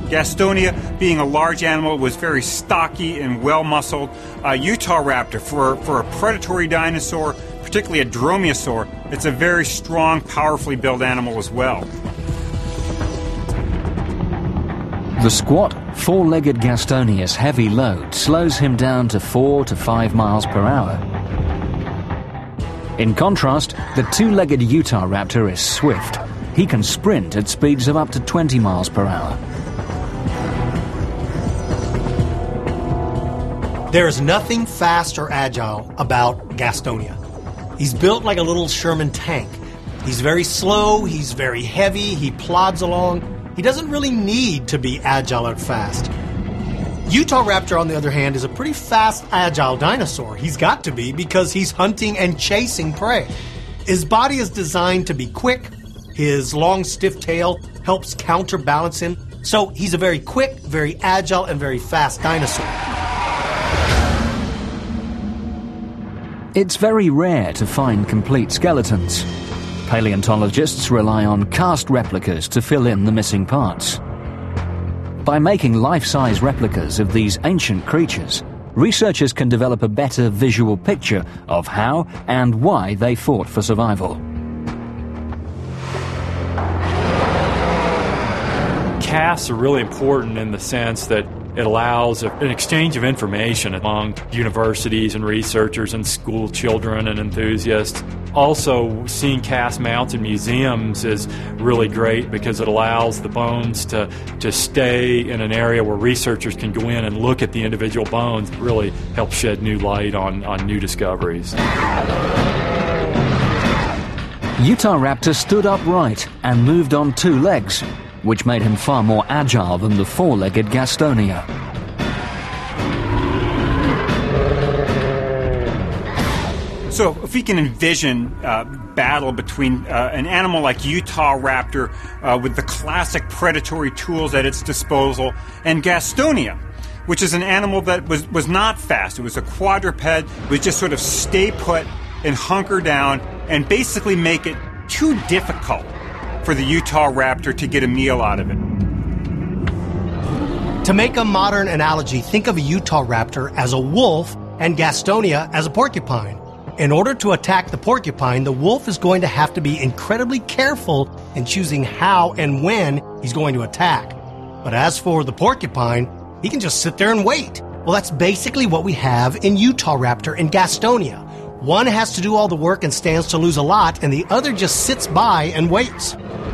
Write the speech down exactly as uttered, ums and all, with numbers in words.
Gastonia, being a large animal, was very stocky and well-muscled. Uh, Utahraptor, for, for a predatory dinosaur, particularly a dromaeosaur, it's a very strong, powerfully built animal as well. The squat, four-legged Gastonia's heavy load slows him down to four to five miles per hour. In contrast, the two-legged Utahraptor is swift. He can sprint at speeds of up to twenty miles per hour. There is nothing fast or agile about Gastonia. He's built like a little Sherman tank. He's very slow, he's very heavy, he plods along. He doesn't really need to be agile or fast. Utahraptor, on the other hand, is a pretty fast, agile dinosaur. He's got to be because he's hunting and chasing prey. His body is designed to be quick. His long, stiff tail helps counterbalance him. So he's a very quick, very agile, and very fast dinosaur. It's very rare to find complete skeletons. Paleontologists rely on cast replicas to fill in the missing parts. By making life-size replicas of these ancient creatures, researchers can develop a better visual picture of how and why they fought for survival. Casts are really important in the sense that it allows an exchange of information among universities and researchers and school children and enthusiasts. Also, seeing cast mounts in museums is really great because it allows the bones to, to stay in an area where researchers can go in and look at the individual bones. It really helps shed new light on, on new discoveries. Utahraptor stood upright and moved on two legs, which made him far more agile than the four-legged Gastonia. So if we can envision uh, battle between uh, an animal like Utahraptor uh, with the classic predatory tools at its disposal and Gastonia, which is an animal that was, was not fast. It was a quadruped. It would just sort of stay put and hunker down and basically make it too difficult for the Utahraptor to get a meal out of it. To make a modern analogy, think of a Utahraptor as a wolf and Gastonia as a porcupine. In order to attack the porcupine, the wolf is going to have to be incredibly careful in choosing how and when he's going to attack. But as for the porcupine, he can just sit there and wait. Well, that's basically what we have in Utahraptor and Gastonia. One has to do all the work and stands to lose a lot, and the other just sits by and waits.